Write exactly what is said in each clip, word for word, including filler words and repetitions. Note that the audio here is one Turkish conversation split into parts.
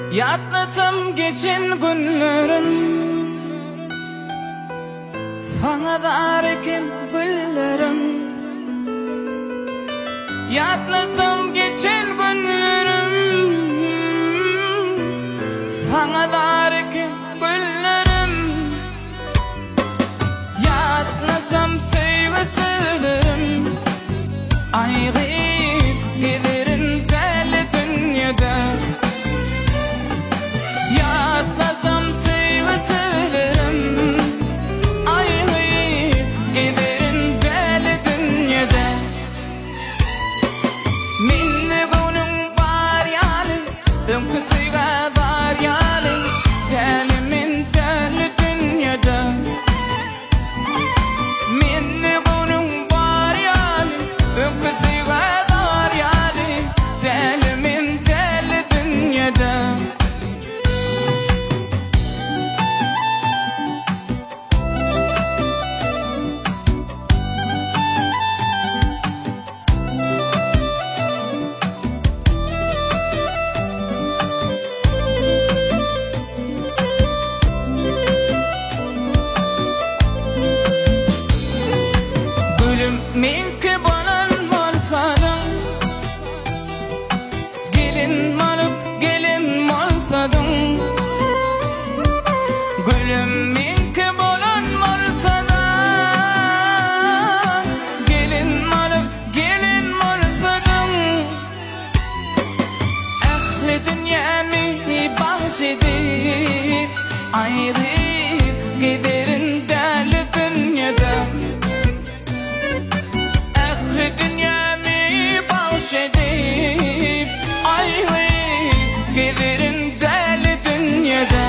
Yatlasam geçen günlerim, sana dar eken güllerim. Yatlasam geçen günlerim, sana dar eken güllerim. Yatlasam sevgi söylerim, ayrıyıp giderim deli dünyada. Yatlasam sevgi söylerim, ayrıyıp giderim deli dünyada. Minne bunun var yalı, ömkü sevgi var yalı, delimin deli dünyada. Minne bunun var yalı, ömkü sevgi var yalı, delimin deli dünyada. Minki bolan bolsadım, gelin malıp gelin bolsadım. Gülüm minki bolan bolsadım, gelin malıp gelin bolsadım. Ehli dünyamı bahşedip, ayrıp giderim deli dünyada. Dünyamı bahşedip, ayrılıp giderim deli dünyada.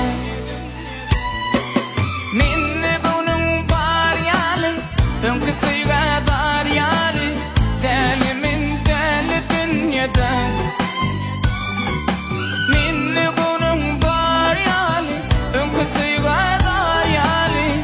Minne bunun var yalı, ömkü sevgi var yalı, delimin deli dünyada. Minne bunun var yalı, ömkü sevgi var yalı,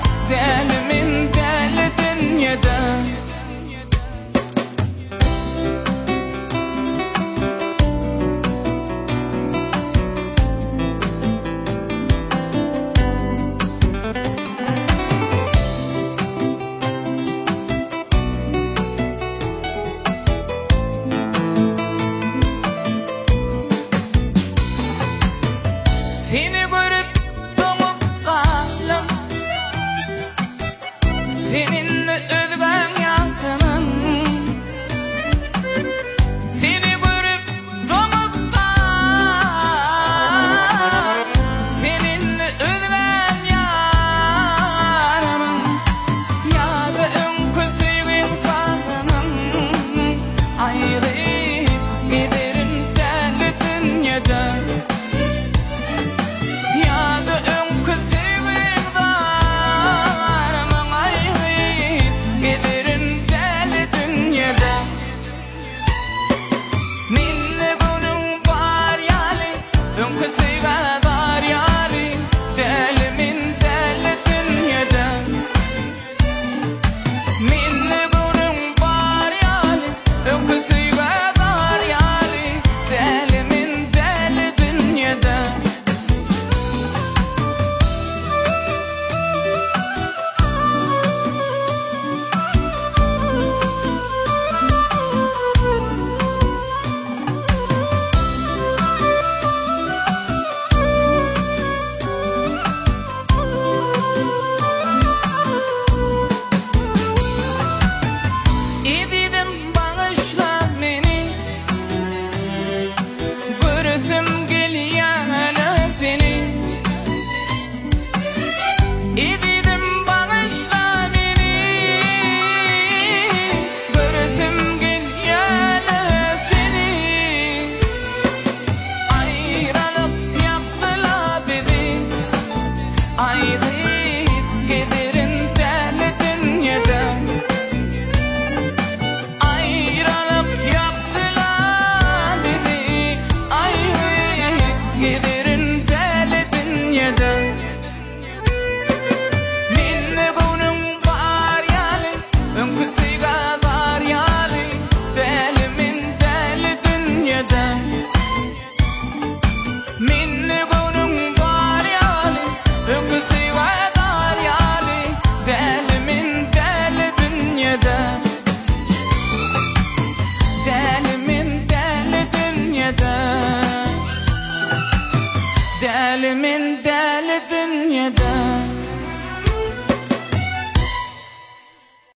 deli min deli dünyada.